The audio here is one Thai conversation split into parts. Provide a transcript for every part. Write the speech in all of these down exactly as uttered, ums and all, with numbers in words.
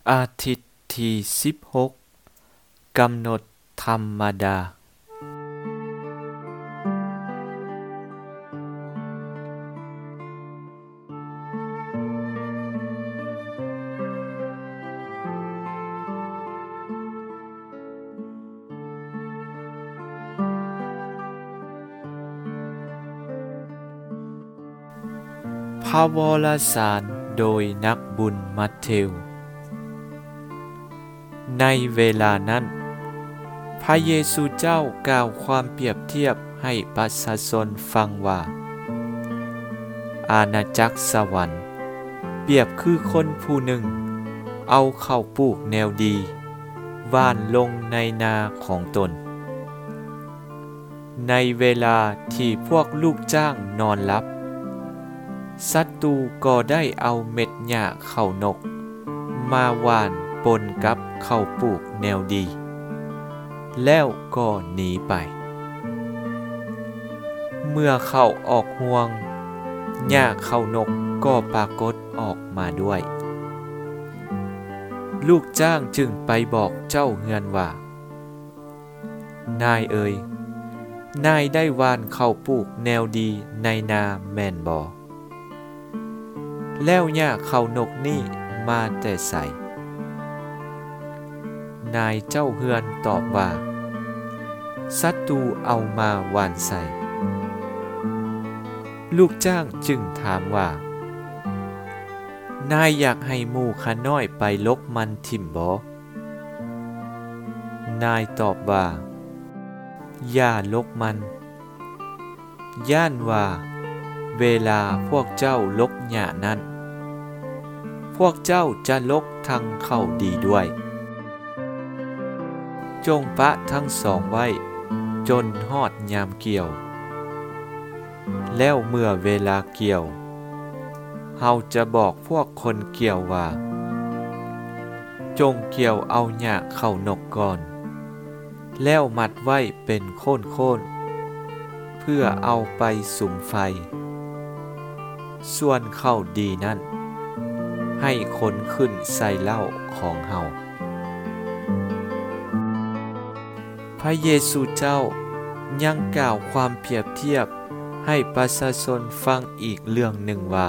อาทิตย์ที่สิบหกกำหนดธรรมดาพระวรสารโดยนักบุญมัทธิวในเวลานั้นพระเยซูเจ้ากล่าวความเปรียบเทียบให้ประชาชนฟังว่าอาณาจักรสวรรค์เปรียบคือคนผู้หนึ่งเอาข้าวปลูกแนวดีหว่านลงในนาของตนในเวลาที่พวกลูกจ้างนอนหลับศัตรูก็ได้เอาเม็ดหญ้าข้าวนกมาหว่านปนกับข้าวปลูกแนวดีแล้วก็หนีไปเมื่อเข้าออกห่วงหญ้าข้าวนกก็ปรากฏออกมาด้วยลูกจ้างจึงไปบอกเจ้าเฮือนว่านายเอ๋ยนายได้หว่านข้าวปลูกแนวดีในนาแม่นบ่แล้วหญ้าข้าวนกนี่มาแต่ไสนายเจ้าเฮือนตอบว่าศัตรูเอามาหว่านใส่ลูกจ้างจึงถามว่านายอยากให้หมู่ข้าน้อยไปลกมันทิ่มบ่นายตอบว่าอย่าลกมันย่านว่าเวลาพวกเจ้าลกหญ้านั้นพวกเจ้าจะลกทั้งเข้าดีด้วยจงปะทั้งสองไว้จนฮอดยามเกี่ยวแล้วเมื่อเวลาเกี่ยวเฮาจะบอกพวกคนเกี่ยวว่าจงเกี่ยวเอาหญ้าเข้านกก่อนแล้วมัดไว้เป็นโค่นๆเพื่อเอาไปสุมไฟส่วนข้าวดีนั้นให้คนขึ้นใส่เหล้าของเฮาพระเยซูเจ้ายังกล่าวความเปรียบเทียบให้ประชาชนฟังอีกเรื่องหนึ่งว่า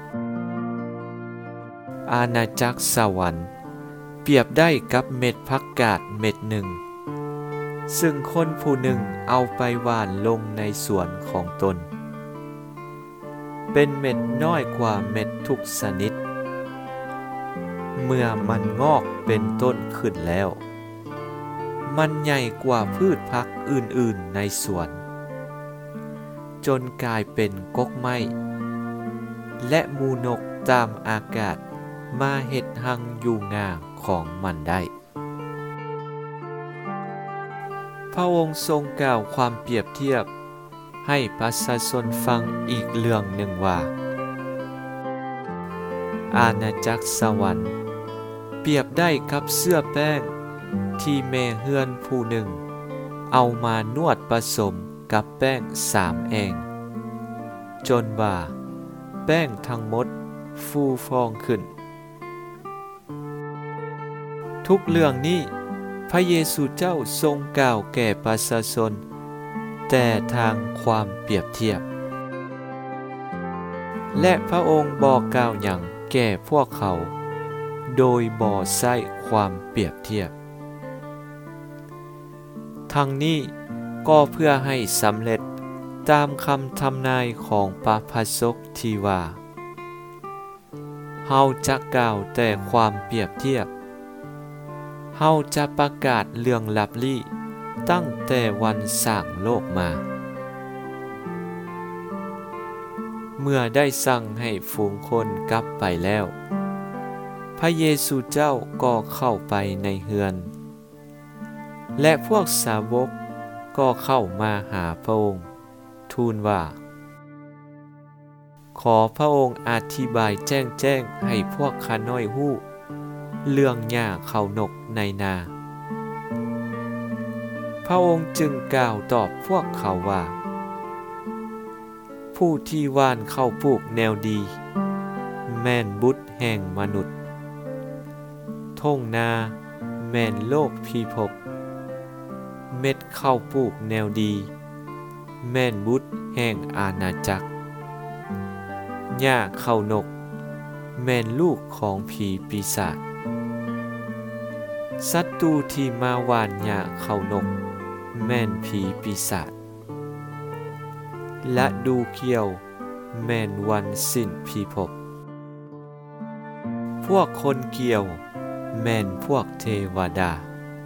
อาณาจักรสวรรค์เปรียบได้กับเม็ดผักกาดเม็ดหนึ่งซึ่งคนผู้หนึ่งเอาไปหว่านลงในสวนของตนเป็นเม็ดน้อยกว่าเม็ดทุกชนิดเมื่อมันงอกเป็นต้นขึ้นแล้วมันใหญ่กว่าพืชพักอื่นๆในสวนจนกลายเป็นกกไม้และหมู่นกตามอากาศมาเฮ็ดหังอยู่ง่าของมันได้พระองค์ทรงกล่าวความเปรียบเทียบให้ประชาชนฟังอีกเรื่องหนึ่งว่าอาณาจักรสวรรค์เปรียบได้กับเสื้อแป้งที่แม่เฮือนผู้หนึ่งเอามานวดผสมกับแป้งสามแองจนว่าแป้งทั้งหมดฟูฟองขึ้นทุกเรื่องนี้พระเยซูเจ้าทรงกล่าวแก่ประชาชนแต่ทางความเปรียบเทียบและพระองค์บอกกล่าวอย่างแก่พวกเขาโดยบ่ใช้ความเปรียบเทียบทั้งนี้ก็เพื่อให้สำเร็จตามคำทำนายของพระพสกที่ว่าเฮาจะกล่าวแต่ความเปรียบเทียบเฮาจะประกาศเรื่องลับลี้ตั้งแต่วันสร้างโลกมาเมื่อได้สั่งให้ฝูงคนกลับไปแล้วพระเยซูเจ้าก็เข้าไปในเฮือนและพวกสาวกก็เข้ามาหาพระองค์ทูลว่าขอพระองค์อธิบายแจ้งแจ้งให้พวกข้าน้อยฮู้เรื่องหญ้าข้าวนกในนาพระองค์จึงกล่าวตอบพวกเขาว่าผู้ที่หว่านข้าวปลูกแนวดีแม่นบุตรแห่งมนุษย์ท่งนาแม่นโลกพิภพเม็ดข้าวปลูกแนวดีแม่นบุตรแห่งอาณาจักรหญ้าข้าวนกแม่นลูกของผีปีศาจศัตรูที่มาหว่านหญ้าข้าวนกแม่นผีปีศาจและดูเกี่ยวแม่นวันสิ้นพิภพพวกคนเกี่ยวแม่นพวกเทวดา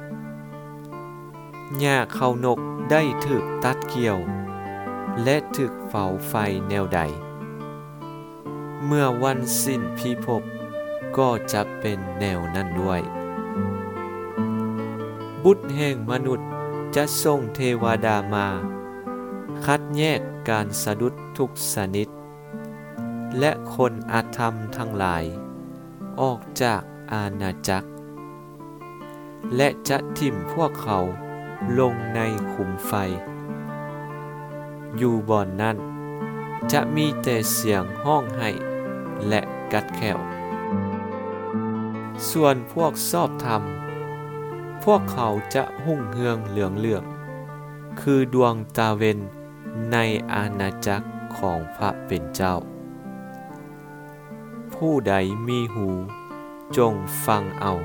หญ้าข้าวนกได้ถึกตัดเกี่ยวและถึกเฝ้าไฟแนวใดเมื่อวันสิ้นพิภพก็จะเป็นแนวนั้นด้วยบุตรแห่งมนุษย์จะส่งเทวดามาคัดแยกการสะดุดทุกชนิดและคนอาธรรมทั้งหลายออกจากอาณาจักรและจะทิ่มพวกเขาลงในขุมไฟอยู่บ่อนนั้นจะมีแต่เสียงห้องไห้และกัดแขวส่วนพวกชอบธรรมพวกเขาจะหุ่งเฮืองเหลืองเหลืองคือดวงตาเวนในอาณาจักรของพระเป็นเจ้าผู้ใดมีหูจงฟังเอา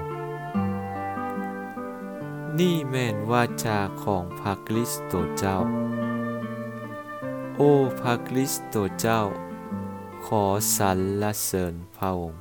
นี่แม่นวาจาของพระคริสต์เจ้าโอ้พระคริสต์เจ้าขอสรรเสริญพระองค์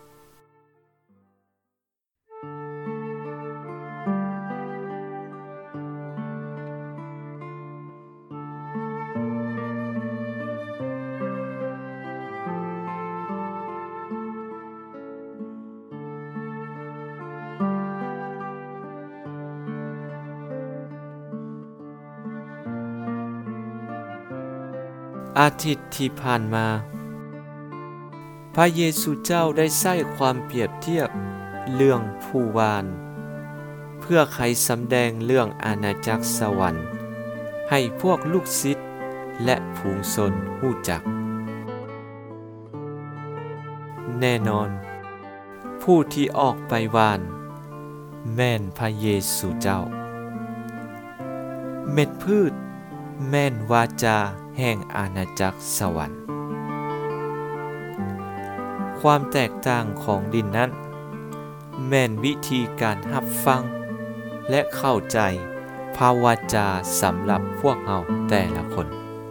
อาทิตย์ที่ผ่านมาพระเยซูเจ้าได้ใช้ความเปรียบเทียบเรื่องผู้วานเพื่อไขสำแดงเรื่องอาณาจักรสวรรค์ให้พวกลูกศิษย์และผูงชนรู้จักแน่นอนผู้ที่ออกไปวานแม่นพระเยซูเจ้าเม็ดพืชแม่นวาจาแห่งอาณาจักรสวรรค์ความแตกต่างของดินนั้นแม่นวิธีการรับฟังและเข้าใจพระวาจาสำหรับพวกเราแต่ละคน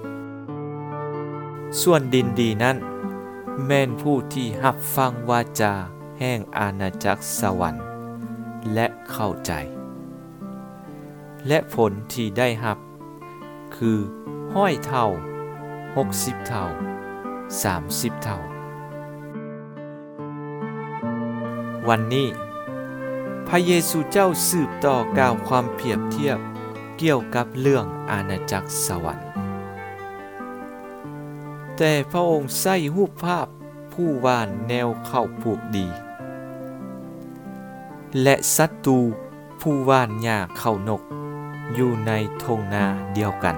ส่วนดินดีนั้นแม่นผู้ที่รับฟังวาจาแห่งอาณาจักรสวรรค์และเข้าใจและผลที่ได้รับคือห้อยเท่าหกสิบเท่าสามสิบเท่าวันนี้พระเยซูเจ้าสืบต่อกล่าวความเปรียบเทียบเกี่ยวกับเรื่องอาณาจักรสวรรค์แต่พระองค์ใช้รูปภาพผู้วานแนวเข้าปลูกดีและศัตรูผู้วานหญ้าเข้านกอยู่ในทงนาเดียวกัน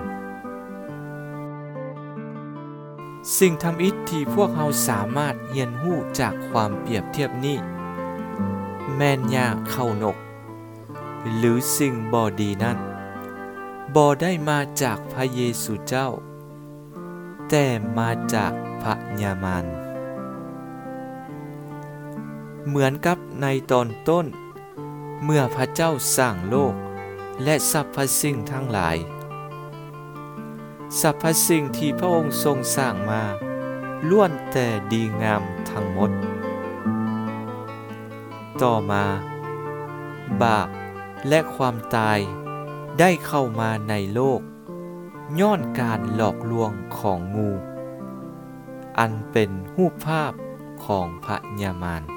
สิ่งทำอิฐที่พวกเราสามารถเรียนรู้จากความเปรียบเทียบนี้แม่นหญ้าเข้านกหรือสิ่งบ่ดีนั้นบ่ได้มาจากพระเยซูเจ้าแต่มาจากพระยามารเหมือนกับในตอนต้นเมื่อพระเจ้าสร้างโลกและสรรพสิ่งทั้งหลายสรรพสิ่งที่พระองค์ทรงสร้างมาล้วนแต่ดีงามทั้งหมดต่อมาบาปและความตายได้เข้ามาในโลกย้อนการหลอกลวงของงูอันเป็นรูปภาพของพระยามาร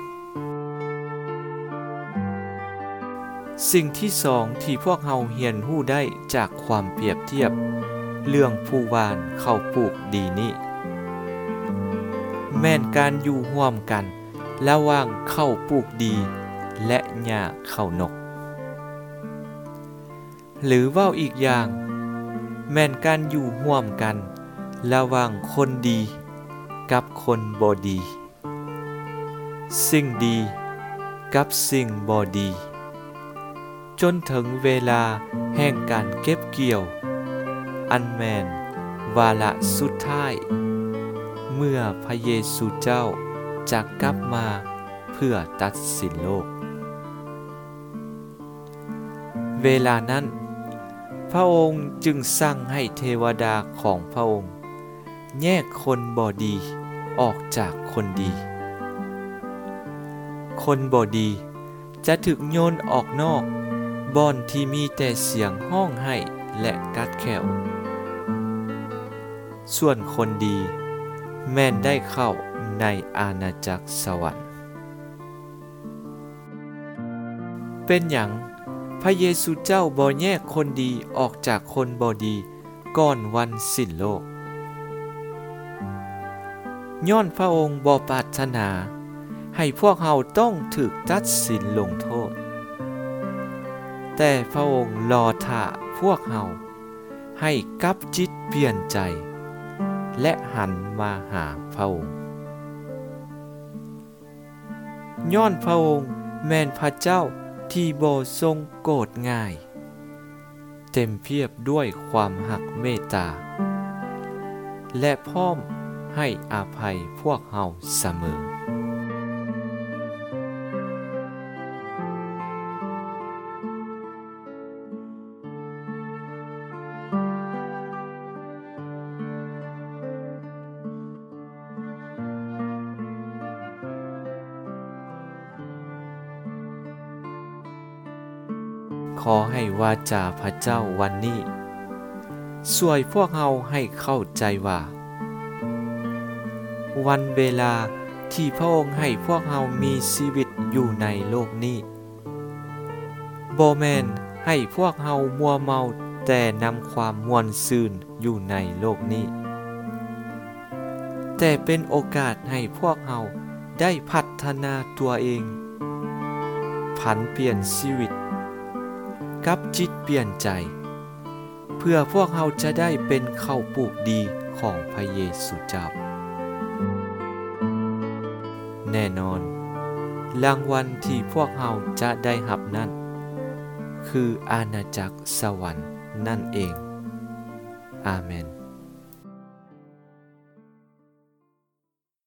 สิ่งที่สองที่พวกเราเรียนรู้ได้จากความเปรียบเทียบเรื่องผู้วานเข้าปลูกดีนี้แม่นการอยู่ร่วมกันระหว่างเข้าปลูกดีและหญ้าเข้านกหรือเว้าอีกอย่างแม่นการอยู่ร่วมกันระหว่างคนดีกับคนบ่ดีสิ่งดีกับสิ่งบ่ดี จนถึงเวลาแห่งการเก็บเกี่ยว อันแมนวาระสุดท้าย เมื่อพระเยซูเจ้าจะกลับมาเพื่อตัดสินโลก เวลานั้นพระองค์จึงสั่งให้เทวดาของพระองค์แยกคนบ่ดีออกจากคนดี คนบ่ดีจะถูกโยนออกนอกบ่อนที่มีแต่เสียงห้องไห้และกัดแขว ส่วนคนดีแม่นได้เข้าในอาณาจักรสวรรค์ เป็นหยังพระเยซูเจ้าบ่แยกคนดีออกจากคนบ่ดีก่อนวันสิ้นโลก ย้อนพระองค์บ่ปรารถนาให้พวกเราต้องถูกตัดสินลงโทษ แต่พระองค์รอท่าพวกเราให้กลับจิตเปลี่ยนใจและหันมาหาพระองค์ ย้อนพระองค์แม่นพระเจ้าที่บ่ทรงโกรธง่าย เต็มเพียบด้วยความหักเมตตา และพร้อมให้อภัยพวกเราเสมอ ขอให้วาจาพระเจ้าวันนี้ช่วยพวกเราให้เข้าใจว่า วันเวลาที่พระองค์ให้พวกเรามีชีวิตอยู่ในโลกนี้บ่แม่นให้พวกเรามัวเมาแต่นำความม่วนซื่นอยู่ในโลกนี้ แต่เป็นโอกาสให้พวกเราได้พัฒนาตัวเองผันเปลี่ยนชีวิตกับจิตเปลี่ยนใจเพื่อพวกเราจะได้เป็นข้าวปลูกดีของพระเยซูเจ้า แน่นอนรางวัลที่พวกเราจะได้รับนั้นคืออาณาจักรสวรรค์นั่นเองอาเมน